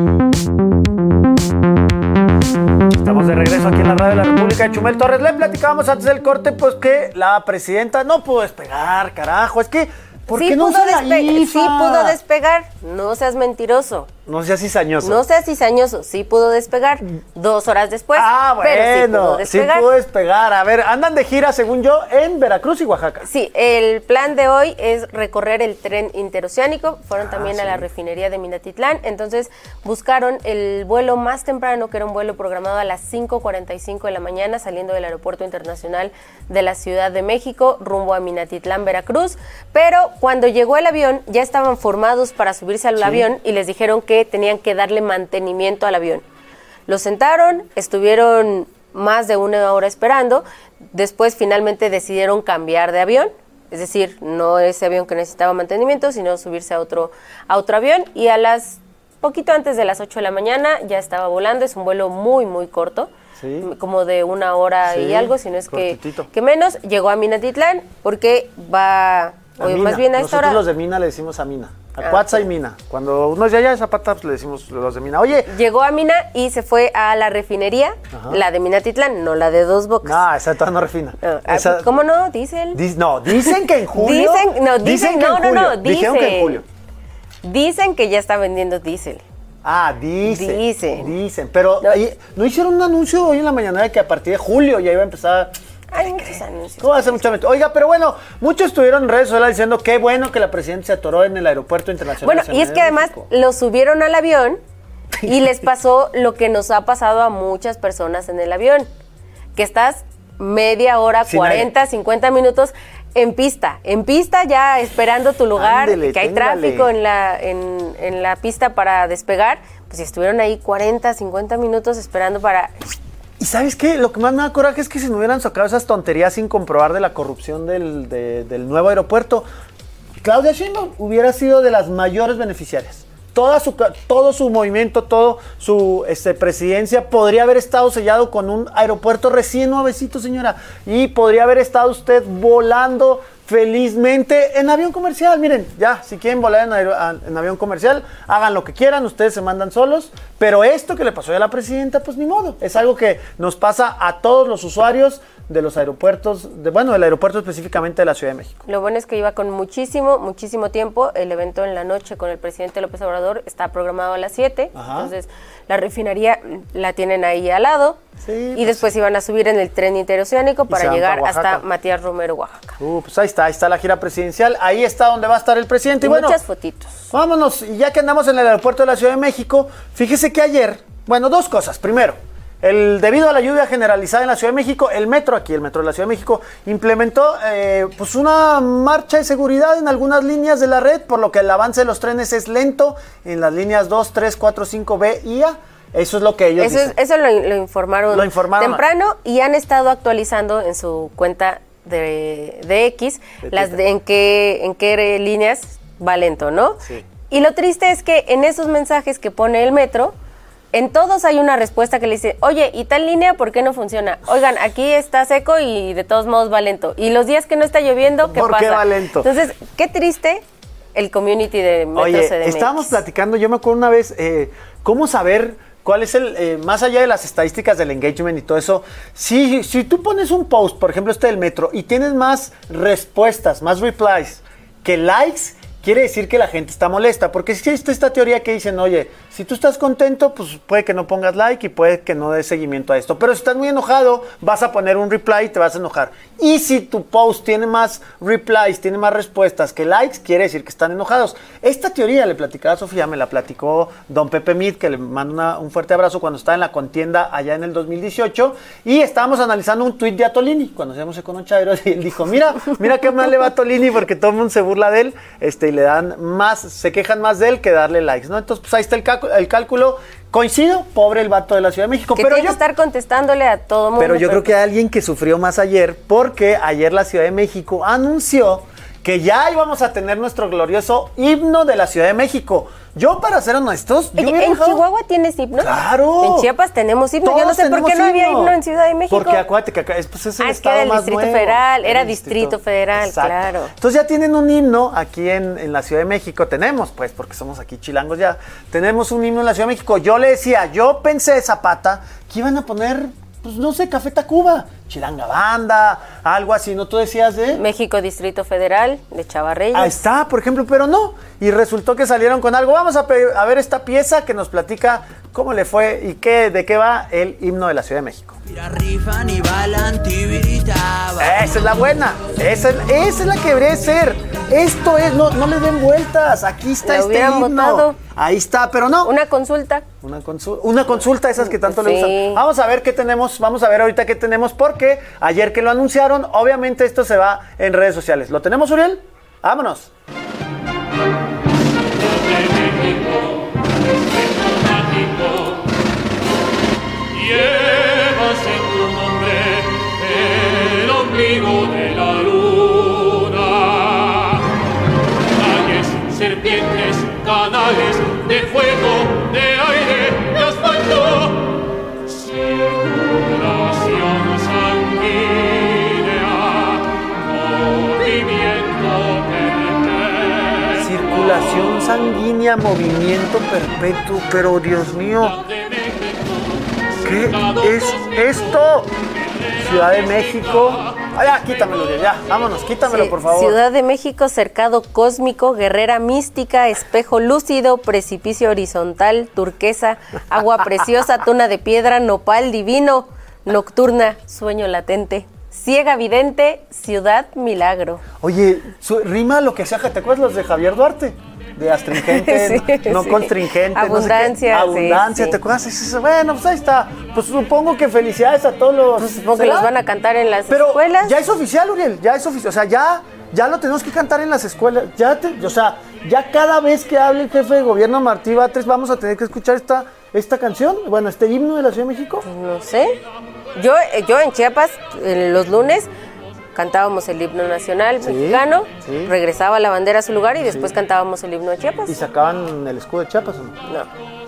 L: Estamos de regreso aquí en la radio de la República de Chumel Torres. Le platicábamos antes del corte pues que la presidenta no pudo despegar, carajo. Es que, ¿por
M: sí
L: qué no usa la
M: despe-
L: I F A?
M: Sí pudo despegar, no seas mentiroso.
L: No seas cizañoso.
M: No seas cizañoso, sí pudo despegar dos horas después.
L: Ah, bueno,
M: pero sí pudo despegar.
L: Sí pudo despegar. A ver, andan de gira, según yo, en Veracruz y Oaxaca.
M: Sí, el plan de hoy es recorrer el tren interoceánico. Fueron ah, también sí. a la refinería de Minatitlán. Entonces buscaron el vuelo más temprano, que era un vuelo programado a las cinco cuarenta y cinco de la mañana, saliendo del Aeropuerto Internacional de la Ciudad de México, rumbo a Minatitlán, Veracruz. Pero cuando llegó el avión, ya estaban formados para subirse al sí. avión y les dijeron que tenían que darle mantenimiento al avión. Los sentaron, estuvieron más de una hora esperando, después finalmente decidieron cambiar de avión, es decir, no ese avión que necesitaba mantenimiento, sino subirse a otro, a otro avión, y a las, poquito antes de las ocho de la mañana ya estaba volando. Es un vuelo muy, muy corto, sí. como de una hora sí, y algo, si no es que, que menos. Llegó a Minatitlán porque va, o más bien a esta hora.
L: Nosotros los de Mina le decimos a Mina. A Cuatza ah, okay. y Mina. Cuando uno es de allá de Zapata, pues le decimos los de Mina. Oye.
M: Llegó a Mina y se fue a la refinería, ajá. la de Minatitlán, no la de Dos Bocas.
L: No, esa todavía no refina.
M: No, esa... ¿Cómo no? Dicen.
L: Dic- no, dicen que en julio.
M: Dicen, no, dicen, dicen que no, en julio. no, no, dicen.
L: Dijeron que en julio.
M: Dicen que ya está vendiendo diésel.
L: Ah, dicen.
M: Dicen.
L: Dicen. Pero, no, ¿no hicieron un anuncio hoy en la mañana de que a partir de julio ya iba a empezar?
M: Ay, hay muchos anuncios.
L: ¿Cómo va a ser mucho anuncios? Oiga, pero bueno, muchos estuvieron en redes sociales diciendo qué bueno que la presidenta se atoró en el aeropuerto internacional.
M: Bueno, y es que además lo subieron al avión y les pasó lo que nos ha pasado a muchas personas en el avión, que estás media hora, Sin cuarenta, aire. cincuenta minutos en pista, en pista ya esperando tu lugar, Ándele, que hay téngale. tráfico en la, en, en la pista para despegar, pues estuvieron ahí cuarenta, cincuenta minutos esperando para...
L: ¿Y sabes qué? Lo que más me da coraje es que si no hubieran sacado esas tonterías sin comprobar de la corrupción del, de, del nuevo aeropuerto, Claudia Sheinbaum hubiera sido de las mayores beneficiarias. Toda su, todo su movimiento, todo su este, presidencia podría haber estado sellado con un aeropuerto recién nuevecito, señora. Y podría haber estado usted volando felizmente en avión comercial. Miren, ya, si quieren volar en, aer- en avión comercial, hagan lo que quieran, ustedes se mandan solos. Pero esto que le pasó a la presidenta, pues ni modo. Es algo que nos pasa a todos los usuarios de los aeropuertos, de, bueno, del aeropuerto específicamente de la Ciudad de México.
M: Lo bueno es que iba con muchísimo, muchísimo tiempo. El evento en la noche con el presidente López Obrador está programado a las siete. Ajá. Entonces, la refinería la tienen ahí al lado. Sí, y pues después sí. iban a subir en el tren interoceánico para llegar hasta Matías Romero, Oaxaca.
L: Uh, pues ahí está, ahí está la gira presidencial. Ahí está donde va a estar el presidente.
M: Y, y
L: bueno,
M: muchas fotitos.
L: Vámonos, y ya que andamos en el aeropuerto de la Ciudad de México, fíjese que ayer, bueno, dos cosas. Primero, El, debido a la lluvia generalizada en la Ciudad de México, el metro aquí, el metro de la Ciudad de México, implementó eh, pues una marcha de seguridad en algunas líneas de la red, por lo que el avance de los trenes es lento en las líneas dos, tres, cuatro, cinco B y A. Eso es lo que ellos
M: eso
L: dicen.
M: Es, eso lo, lo, informaron
L: lo informaron
M: temprano y han estado actualizando en su cuenta de, de X de las de, en qué en qué líneas va lento, ¿no? Sí. Y lo triste es que en esos mensajes que pone el metro, en todos hay una respuesta que le dice, oye, ¿y tal línea por qué no funciona? Oigan, aquí está seco y de todos modos va lento. Y los días que no está lloviendo, ¿qué
L: ¿Por
M: pasa?
L: ¿Por qué va lento?
M: Entonces, qué triste el community de Metro
L: Oye,
M: C D M X.
L: Estábamos platicando, yo me acuerdo una vez, eh, ¿cómo saber cuál es el, eh, más allá de las estadísticas del engagement y todo eso? Si, si tú pones un post, por ejemplo este del metro, y tienes más respuestas, más replies que likes, quiere decir que la gente está molesta, porque existe esta teoría que dicen, oye, si tú estás contento, pues puede que no pongas like y puede que no des seguimiento a esto, pero si estás muy enojado, vas a poner un reply y te vas a enojar. Y si tu post tiene más replies, tiene más respuestas que likes, quiere decir que están enojados. Esta teoría le platicaba a Sofía, me la platicó don Pepe Mid, que le mando una, un fuerte abrazo cuando estaba en la contienda allá en el dos mil dieciocho, y estábamos analizando un tuit de Atolini, cuando hacíamos Econochairos, y él dijo, mira, mira qué mal le va a Atolini, porque todo el mundo se burla de él, este, y le dan más, se quejan más de él que darle likes, ¿no? Entonces, pues ahí está el, cal- el cálculo. Coincido, pobre el vato de la Ciudad de México.
M: Que
L: pero
M: tiene
L: yo,
M: que estar contestándole a todo mundo.
L: Pero yo pero... creo que hay alguien que sufrió más ayer, porque ayer la Ciudad de México anunció que ya íbamos a tener nuestro glorioso himno de la Ciudad de México. Yo, para ser honestos, yo
M: ¿En, ¿en
L: dejado...
M: Chihuahua tienes himno?
L: ¡Claro!
M: En Chiapas tenemos himno.
L: Todos
M: yo no sé por qué no había himno en Ciudad de México.
L: Porque acuérdate que acá pues, es el
M: ah,
L: estado
M: es que era el
L: más
M: Distrito
L: nuevo.
M: Federal, era,
L: era
M: Distrito,
L: distrito
M: Federal,
L: Exacto.
M: claro.
L: Entonces ya tienen un himno aquí en, en la Ciudad de México. Tenemos, pues, porque somos aquí chilangos ya. Tenemos un himno en la Ciudad de México. Yo le decía, yo pensé, Zapata, que iban a poner... pues no sé, Café Tacuba, Chilanga Banda, algo así, ¿no? Tú decías de...
M: México Distrito Federal, de Chava Reyes.
L: Ahí está, por ejemplo, pero no. Y resultó que salieron con algo. Vamos a, pe- a ver esta pieza que nos platica cómo le fue y qué, de qué va el himno de la Ciudad de México. Esa es la buena, esa es, esa es la que debería ser. Esto es, no, no le den vueltas, aquí está este himno. Votado. Ahí está, pero no.
M: Una consulta.
L: Una, consul- una consulta, esas que tanto
M: sí.
L: le gustan. Vamos a ver qué tenemos, vamos a ver ahorita qué tenemos, porque ayer que lo anunciaron, obviamente esto se va en redes sociales. ¿Lo tenemos, Uriel? Vámonos.
S: Llevas en tu nombre el ombligo de la luna. Calles, serpientes, canales de fuego, de aire, de asfalto. Circulación sanguínea, movimiento perpetuo.
L: Circulación sanguínea, movimiento perpetuo, pero Dios mío. ¿Qué es esto? Ciudad de México. Ah, ya, quítamelo, ya, vámonos, quítamelo, sí, por favor.
M: Ciudad de México, cercado cósmico, guerrera mística, espejo lúcido, precipicio horizontal, turquesa, agua preciosa, tuna de piedra, nopal divino, nocturna, sueño latente, Ciega Vidente, Ciudad Milagro.
L: Oye, su, rima lo que sea, ¿te acuerdas los de Javier Duarte? De astringente, sí, no, sí. Constringente.
M: Abundancia.
L: No sé Abundancia, sí, sí. ¿Te acuerdas? Eso, bueno, pues ahí está. Pues supongo que felicidades a todos los... Pues
M: supongo que los van a cantar en las
L: Pero
M: escuelas.
L: Ya es oficial, Uriel, ya es oficial. O sea, ya, ya lo tenemos que cantar en las escuelas. Ya te, o sea, ya cada vez que hable el jefe de gobierno Martí Batres vamos a tener que escuchar esta, esta canción, bueno, este himno de la Ciudad de México.
M: No sé. Yo, yo en Chiapas, en los lunes... cantábamos el himno nacional sí, mexicano, sí. regresaba la bandera a su lugar y después sí. cantábamos el himno de Chiapas.
L: ¿Y sacaban el escudo de Chiapas o no?
M: No.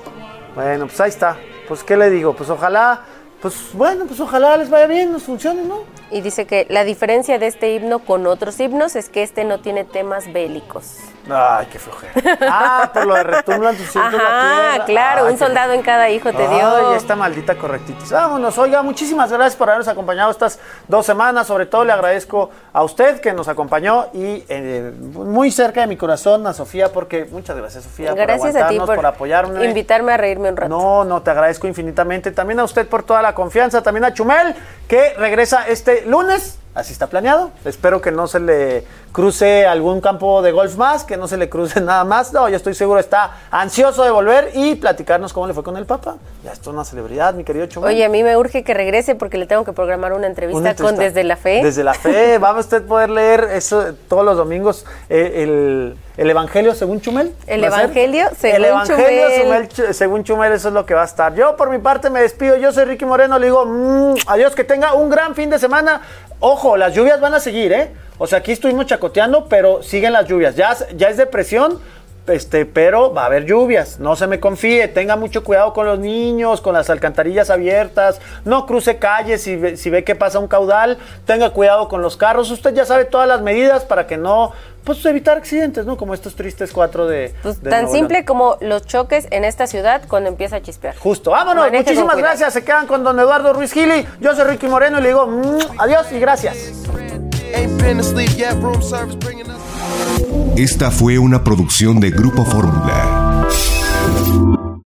L: Bueno, pues ahí está. Pues, ¿qué le digo? Pues ojalá, pues bueno, pues ojalá les vaya bien, nos funcione, ¿no?
M: Y dice que la diferencia de este himno con otros himnos es que este no tiene temas bélicos.
L: Ay, qué flojera. Ah, por lo de retumblan tus cientos la tierra.
M: Claro,
L: Ay,
M: un soldado en cada hijo te
L: Ay,
M: dio.
L: Ay, esta maldita correctitis. Vámonos, oiga, muchísimas gracias por habernos acompañado estas dos semanas. Sobre todo le agradezco a usted que nos acompañó y eh, muy cerca de mi corazón a Sofía, porque muchas gracias, Sofía,
M: gracias
L: por
M: a ti por,
L: por apoyarme.
M: Invitarme a reírme un rato.
L: No, no, te agradezco infinitamente. También a usted por toda la confianza, también a Chumel, que regresa este lunes. Así está planeado. Espero que no se le cruce algún campo de golf más, que no se le cruce nada más. No, yo estoy seguro, está ansioso de volver y platicarnos cómo le fue con el Papa. Ya esto es una celebridad, mi querido Chumel.
M: Oye, a mí me urge que regrese porque le tengo que programar una entrevista, una entrevista con Desde la Fe.
L: Desde la Fe. Va a usted poder leer eso todos los domingos, eh, el, el Evangelio según Chumel.
M: El Evangelio según
L: el Evangelio
M: Chumel.
L: Según, según Chumel, eso es lo que va a estar. Yo, por mi parte, me despido. Yo soy Ricky Moreno. Le digo mmm, adiós, que tenga un gran fin de semana. Ojo, las lluvias van a seguir, ¿eh? O sea, aquí estuvimos chacoteando, pero siguen las lluvias. Ya, ya es depresión, este, pero va a haber lluvias. No se me confíe, tenga mucho cuidado con los niños, con las alcantarillas abiertas. No cruce calles si ve, si ve que pasa un caudal. Tenga cuidado con los carros. Usted ya sabe todas las medidas para que no... pues evitar accidentes, ¿no? Como estos tristes cuatro de...
M: Pues
L: de
M: tan
L: Nuevo
M: simple
L: León.
M: Como los choques en esta ciudad cuando empieza a chispear.
L: Justo. Vámonos.
M: Maneje
L: Muchísimas gracias. Se quedan con don Eduardo Ruiz Gili. Yo soy Ricky Moreno y le digo mmm, adiós y gracias.
B: Esta fue una producción de Grupo Fórmula.